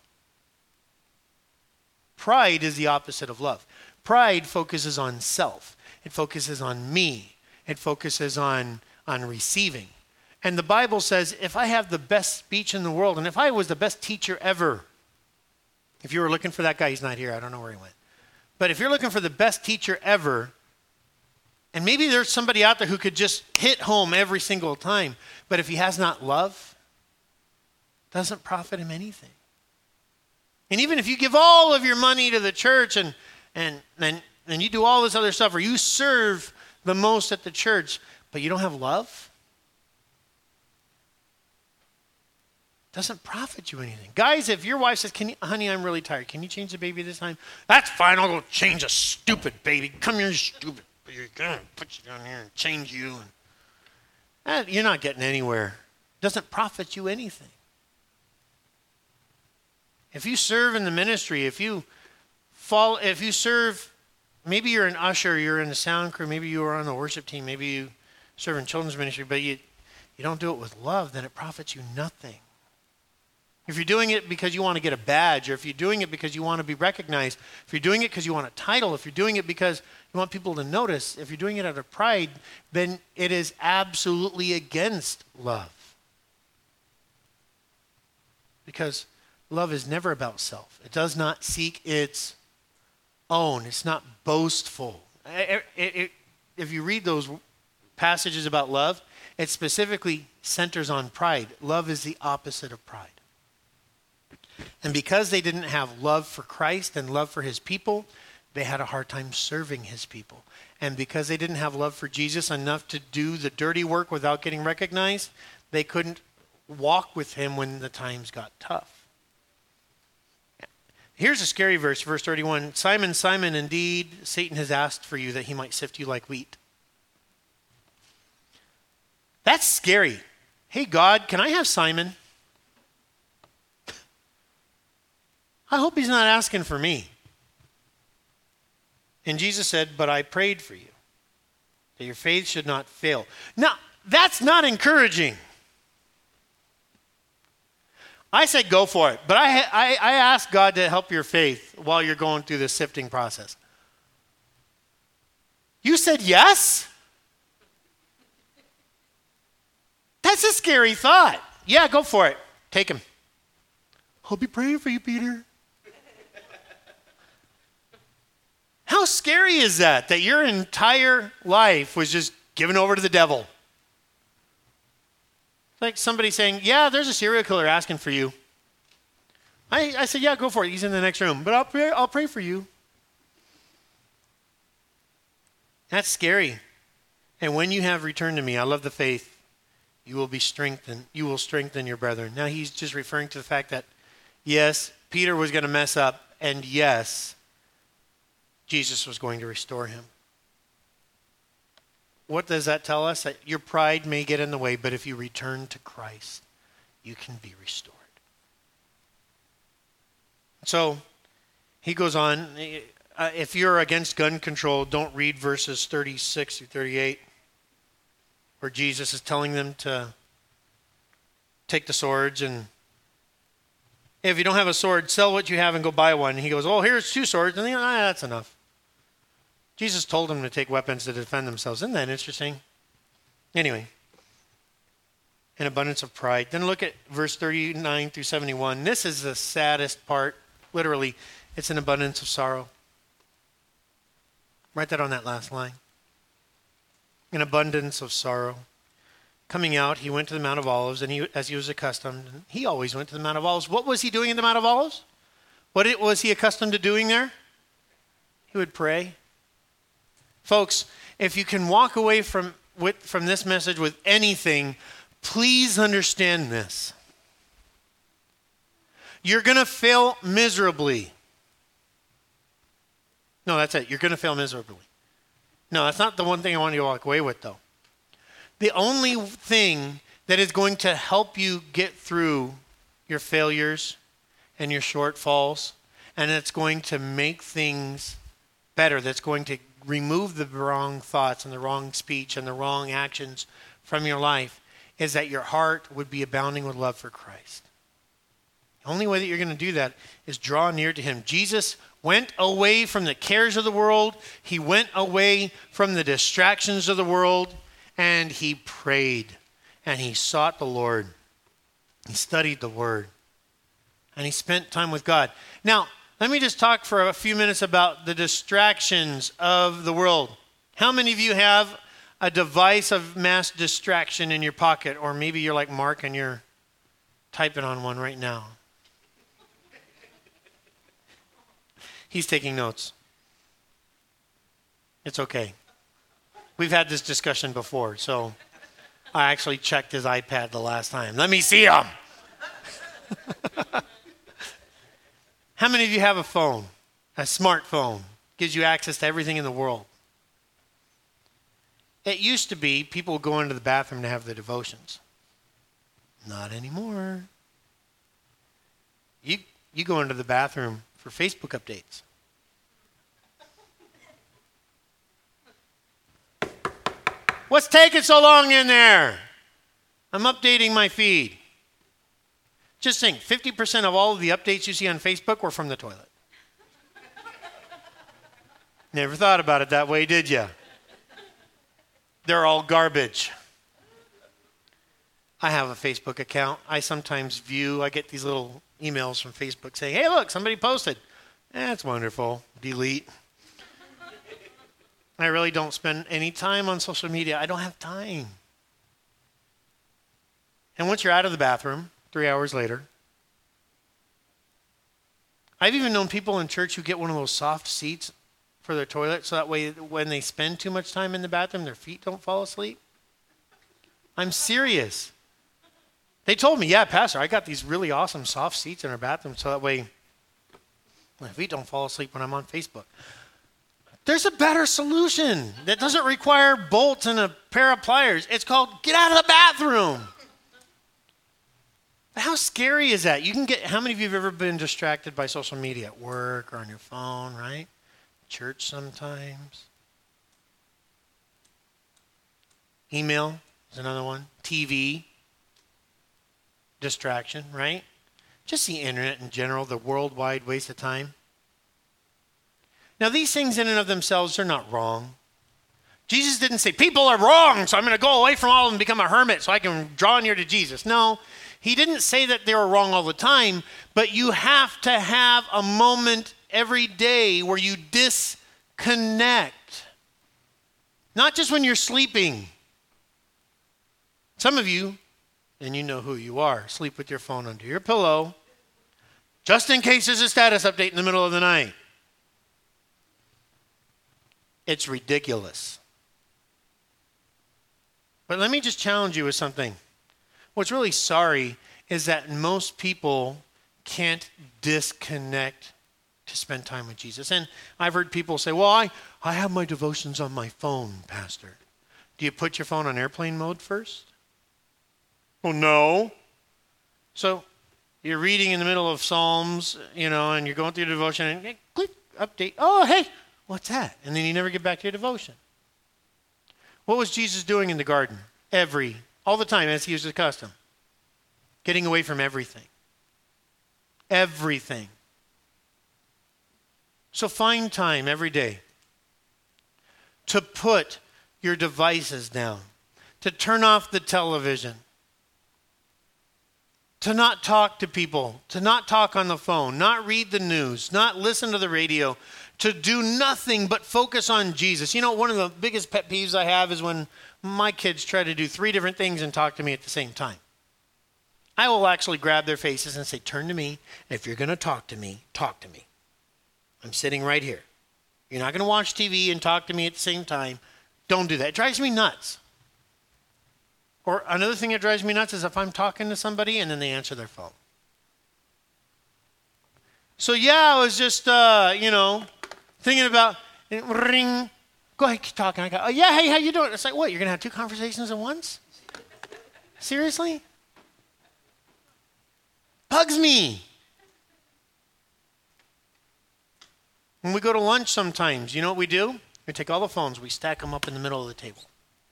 Pride is the opposite of love. Pride focuses on self. It focuses on me. It focuses on receiving. And the Bible says, if I have the best speech in the world, and if I was the best teacher ever, if you were looking for that guy, he's not here, I don't know where he went. But if you're looking for the best teacher ever, and maybe there's somebody out there who could just hit home every single time, but if he has not love, doesn't profit him anything. And even if you give all of your money to the church and you do all this other stuff, or you serve the most at the church, but you don't have love, doesn't profit you anything. Guys, if your wife says, honey, I'm really tired. Can you change the baby this time? That's fine. I'll go change a stupid baby. Come here, you stupid. You're going to put you down here and change you. You're not getting anywhere. Doesn't profit you anything. If you serve in the ministry, if you serve, maybe you're an usher, you're in the sound crew, maybe you are on the worship team, maybe you serve in children's ministry, but you don't do it with love, then it profits you nothing. If you're doing it because you want to get a badge, or if you're doing it because you want to be recognized, if you're doing it because you want a title, if you're doing it because you want people to notice, if you're doing it out of pride, then it is absolutely against love. Because love is never about self. It does not seek its own. It's not boastful. If you read those passages about love, it specifically centers on pride. Love is the opposite of pride. And because they didn't have love for Christ and love for his people, they had a hard time serving his people. And because they didn't have love for Jesus enough to do the dirty work without getting recognized, they couldn't walk with him when the times got tough. Here's a scary verse, verse 31. Simon, Simon, indeed, Satan has asked for you that he might sift you like wheat. That's scary. Hey, God, can I have Simon? I hope he's not asking for me. And Jesus said, but I prayed for you, that your faith should not fail. Now, that's not encouraging. I said go for it, but I asked God to help your faith while you're going through this sifting process. You said yes? That's a scary thought. Yeah, go for it. Take him. I'll be praying for you, Peter. How scary is that your entire life was just given over to the devil? Like somebody saying, yeah, there's a serial killer asking for you. I said, yeah, go for it. He's in the next room. But I'll pray for you. That's scary. And when you have returned to me, I love the faith, you will be strengthened. You will strengthen your brethren. Now he's just referring to the fact that, yes, Peter was going to mess up. And yes, Jesus was going to restore him. What does that tell us? That your pride may get in the way, but if you return to Christ, you can be restored. So he goes on, if you're against gun control, don't read verses 36 through 38, where Jesus is telling them to take the swords, and if you don't have a sword, sell what you have and go buy one. And he goes, oh, here's 2 swords, and that's enough. Jesus told them to take weapons to defend themselves. Isn't that interesting? Anyway, an abundance of pride. Then look at verse 39 through 71. This is the saddest part. Literally, it's an abundance of sorrow. Write that on that last line. An abundance of sorrow. Coming out, he went to the Mount of Olives, and as he was accustomed, he always went to the Mount of Olives. What was he doing in the Mount of Olives? What was he accustomed to doing there? He would pray. Folks, if you can walk away from this message with anything, please understand this. You're going to fail miserably. No, that's it. You're going to fail miserably. No, that's not the one thing I want you to walk away with, though. The only thing that is going to help you get through your failures and your shortfalls, and it's going to make things better, that's going to remove the wrong thoughts and the wrong speech and the wrong actions from your life, is that your heart would be abounding with love for Christ. The only way that you're going to do that is draw near to him. Jesus went away from the cares of the world. He went away from the distractions of the world, and he prayed, and he sought the Lord. He studied the Word, and he spent time with God. Now, let me just talk for a few minutes about the distractions of the world. How many of you have a device of mass distraction in your pocket? Or maybe you're like Mark and you're typing on one right now. He's taking notes. It's okay. We've had this discussion before, so I actually checked his iPad the last time. Let me see him. How many of you have a phone? A smartphone gives you access to everything in the world. It used to be people would go into the bathroom to have their devotions. Not anymore. You go into the bathroom for Facebook updates. What's taking so long in there? I'm updating my feed. Just think, 50% of all of the updates you see on Facebook were from the toilet. Never thought about it that way, did you? They're all garbage. I have a Facebook account. I sometimes I get these little emails from Facebook saying, hey, look, somebody posted. That's wonderful. Delete. I really don't spend any time on social media. I don't have time. And once you're out of the bathroom, 3 hours later, I've even known people in church who get one of those soft seats for their toilet so that way when they spend too much time in the bathroom, their feet don't fall asleep. I'm serious. They told me, yeah, Pastor, I got these really awesome soft seats in our bathroom so that way my feet don't fall asleep when I'm on Facebook. There's a better solution that doesn't require bolts and a pair of pliers. It's called get out of the bathroom. But how scary is that? How many of you have ever been distracted by social media at work or on your phone, right? Church sometimes. Email is another one. TV. Distraction, right? Just the internet in general, the worldwide waste of time. Now, these things in and of themselves are not wrong. Jesus didn't say, people are wrong, so I'm going to go away from all of them and become a hermit so I can draw near to Jesus. No, he didn't say that they were wrong all the time, but you have to have a moment every day where you disconnect. Not just when you're sleeping. Some of you, and you know who you are, sleep with your phone under your pillow, just in case there's a status update in the middle of the night. It's ridiculous. But let me just challenge you with something. What's really sorry is that most people can't disconnect to spend time with Jesus. And I've heard people say, well, I have my devotions on my phone, Pastor. Do you put your phone on airplane mode first? Well, no. So you're reading in the middle of Psalms, and you're going through your devotion and click, update. Oh, hey, what's that? And then you never get back to your devotion. What was Jesus doing in the garden? All the time, as he was accustomed. Getting away from everything. Everything. So find time every day to put your devices down, to turn off the television, to not talk to people, to not talk on the phone, not read the news, not listen to the radio, to do nothing but focus on Jesus. One of the biggest pet peeves I have is when my kids try to do 3 different things and talk to me at the same time. I will actually grab their faces and say, turn to me. If you're going to talk to me, talk to me. I'm sitting right here. You're not going to watch TV and talk to me at the same time. Don't do that. It drives me nuts. Or another thing that drives me nuts is if I'm talking to somebody and then they answer their phone. So I was just, thinking about, ring, go ahead, keep talking. I go, oh yeah, hey, how you doing? It's like, what, you're going to have 2 conversations at once? Seriously? Bugs me. When we go to lunch sometimes, you know what we do? We take all the phones, we stack them up in the middle of the table.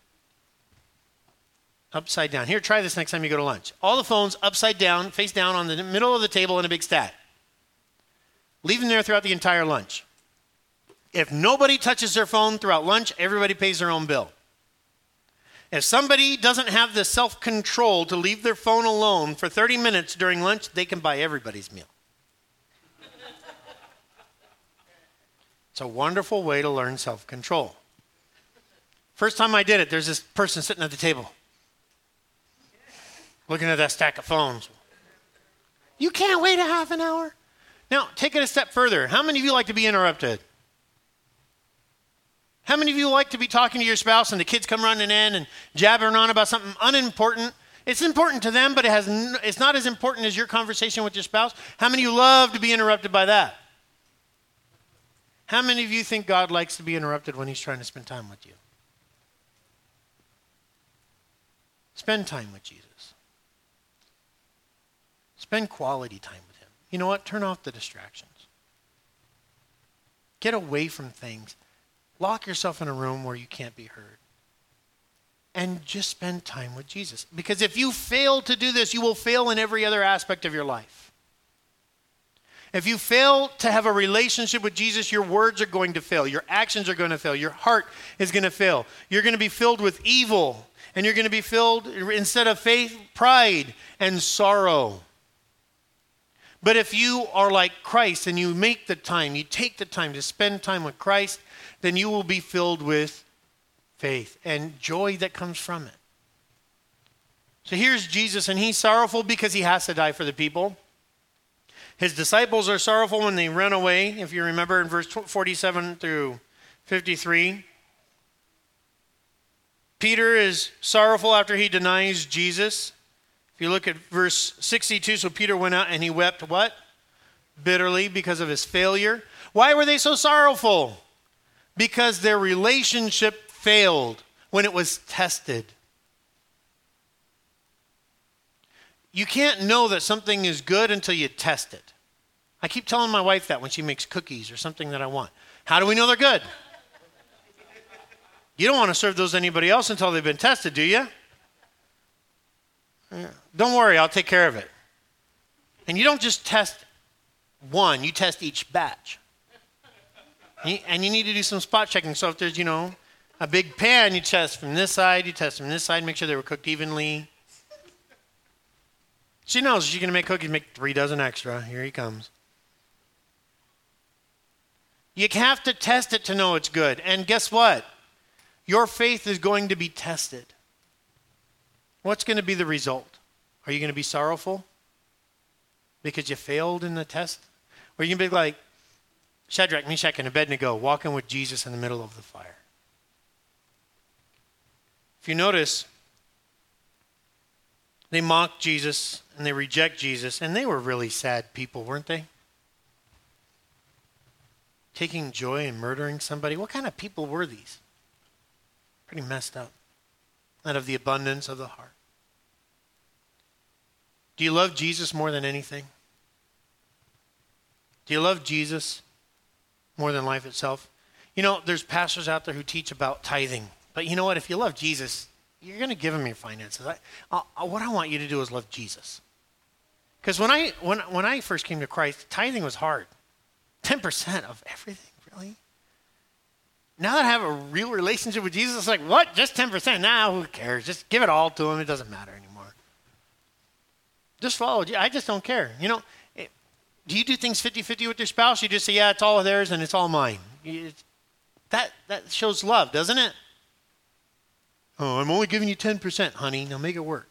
Upside down. Here, try this next time you go to lunch. All the phones upside down, face down on the middle of the table in a big stack. Leave them there throughout the entire lunch. If nobody touches their phone throughout lunch, everybody pays their own bill. If somebody doesn't have the self-control to leave their phone alone for 30 minutes during lunch, they can buy everybody's meal. It's a wonderful way to learn self-control. First time I did it, there's this person sitting at the table, looking at that stack of phones. You can't wait a half an hour? Now, take it a step further. How many of you like to be interrupted? How many of you like to be talking to your spouse and the kids come running in and jabbering on about something unimportant? It's important to them, but it's not as important as your conversation with your spouse. How many of you love to be interrupted by that? How many of you think God likes to be interrupted when he's trying to spend time with you? Spend time with Jesus. Spend quality time with him. You know what? Turn off the distractions. Get away from things. Lock yourself in a room where you can't be heard. And just spend time with Jesus. Because if you fail to do this, you will fail in every other aspect of your life. If you fail to have a relationship with Jesus, your words are going to fail. Your actions are going to fail. Your heart is going to fail. You're going to be filled with evil. And you're going to be filled, instead of faith, pride and sorrow. But if you are like Christ and you make the time, you take the time to spend time with Christ, then you will be filled with faith and joy that comes from it. So here's Jesus, and he's sorrowful because he has to die for the people. His disciples are sorrowful when they run away, if you remember in verse 47 through 53. Peter is sorrowful after he denies Jesus. If you look at verse 62, so Peter went out and he wept what? Bitterly because of his failure. Why were they so sorrowful? Because their relationship failed when it was tested. You can't know that something is good until you test it. I keep telling my wife that when she makes cookies or something that I want. How do we know they're good? You don't want to serve those to anybody else until they've been tested, do you? Don't worry, I'll take care of it. And you don't just test one, you test each batch. And you need to do some spot checking. So if there's, a big pan. You test from this side, you test from this side, make sure they were cooked evenly. She knows she's going to make cookies, make 3 dozen extra. Here he comes. You have to test it to know it's good. And guess what? Your faith is going to be tested. What's going to be the result? Are you going to be sorrowful because you failed in the test? Or are you going to be like Shadrach, Meshach, and Abednego, walking with Jesus in the middle of the fire? If you notice, they mock Jesus and they reject Jesus, and they were really sad people, weren't they? Taking joy in murdering somebody. What kind of people were these? Pretty messed up. Out of the abundance of the heart. Do you love Jesus more than anything? Do you love Jesus more than life itself? You know, there's pastors out there who teach about tithing. But you know what? If you love Jesus, you're going to give him your finances. What I want you to do is love Jesus. Because when I first came to Christ, tithing was hard. 10% of everything, really? Now that I have a real relationship with Jesus, it's like, what? Just 10%? Nah, who cares? Just give it all to him. It doesn't matter anymore. Just follow. I just don't care. You know, do you do things 50-50 with your spouse? You just say, yeah, it's all theirs and it's all mine. That shows love, doesn't it? Oh, I'm only giving you 10%, honey. Now make it work.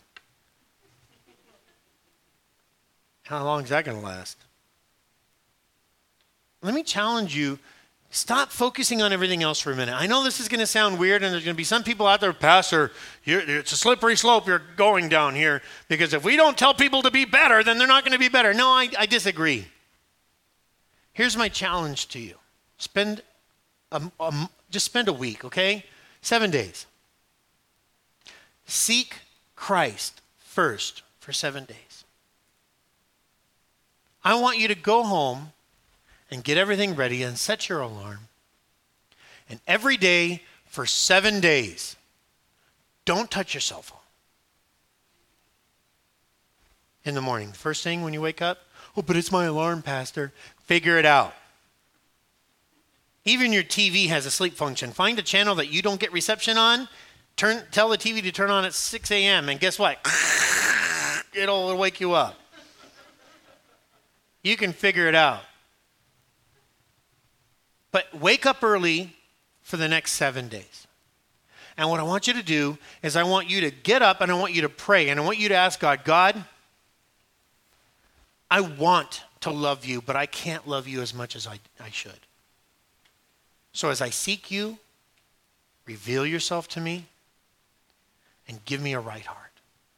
How long is that going to last? Let me challenge you. Stop focusing on everything else for a minute. I know this is going to sound weird, and there's going to be some people out there, Pastor, it's a slippery slope you're going down here, because if we don't tell people to be better, then they're not going to be better. No, I disagree. Here's my challenge to you. Just spend a week, okay? 7 days. Seek Christ first for 7 days. I want you to go home and get everything ready and set your alarm. And every day for 7 days, don't touch your cell phone. In the morning, the first thing when you wake up, oh, but it's my alarm, Pastor. Figure it out. Even your TV has a sleep function. Find a channel that you don't get reception on. Tell the TV to turn on at 6 a.m. and guess what? It'll wake you up. You can figure it out. But wake up early for the next 7 days. And what I want you to do is I want you to get up and I want you to pray. And I want you to ask God, God, I want to love you, but I can't love you as much as I should. So as I seek you, reveal yourself to me and give me a right heart.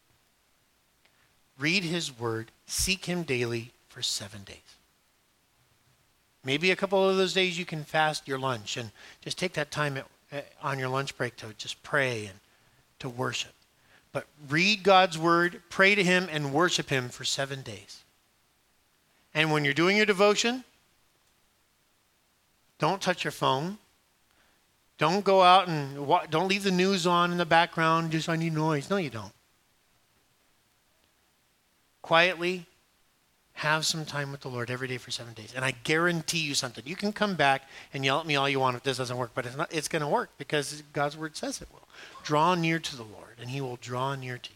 Read his word, seek him daily for 7 days. Maybe a couple of those days you can fast your lunch and just take that time on your lunch break to just pray and to worship. But read God's word, pray to him, and worship him for 7 days. And when you're doing your devotion, don't touch your phone. Don't go out and don't leave the news on in the background. Just, I need noise. No, you don't. Quietly have some time with the Lord every day for 7 days. And I guarantee you something. You can come back and yell at me all you want if this doesn't work, but it's going to work because God's word says it will. Draw near to the Lord, and he will draw near to you.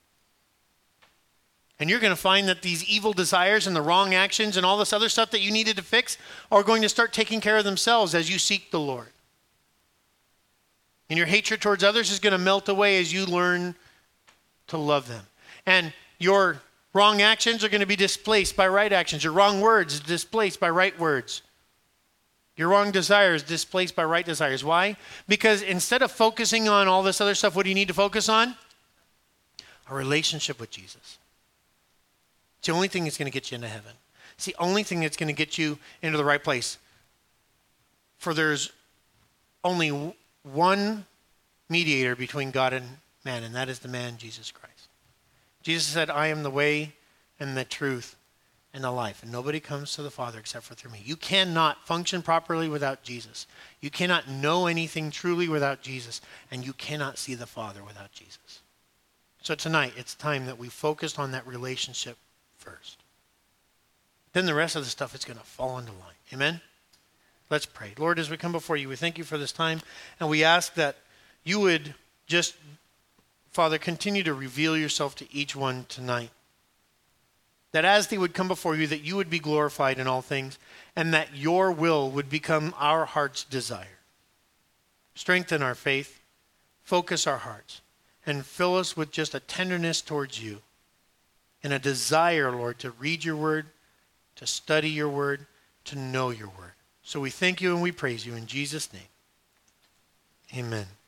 And you're going to find that these evil desires and the wrong actions and all this other stuff that you needed to fix are going to start taking care of themselves as you seek the Lord. And your hatred towards others is going to melt away as you learn to love them. And your wrong actions are going to be displaced by right actions. Your wrong words displaced by right words. Your wrong desires displaced by right desires. Why? Because instead of focusing on all this other stuff, what do you need to focus on? A relationship with Jesus. It's the only thing that's going to get you into heaven. It's the only thing that's going to get you into the right place. For there's only one mediator between God and man, and that is the man, Jesus Christ. Jesus said, I am the way and the truth and the life, and nobody comes to the Father except for through me. You cannot function properly without Jesus. You cannot know anything truly without Jesus, and you cannot see the Father without Jesus. So tonight, it's time that we focused on that relationship first. Then the rest of the stuff is going to fall into line. Amen? Let's pray. Lord, as we come before you, we thank you for this time, and we ask that you would just, Father, continue to reveal yourself to each one tonight. That as they would come before you, that you would be glorified in all things, and that your will would become our heart's desire. Strengthen our faith, focus our hearts, and fill us with just a tenderness towards you and a desire, Lord, to read your word, to study your word, to know your word. So we thank you and we praise you in Jesus' name. Amen.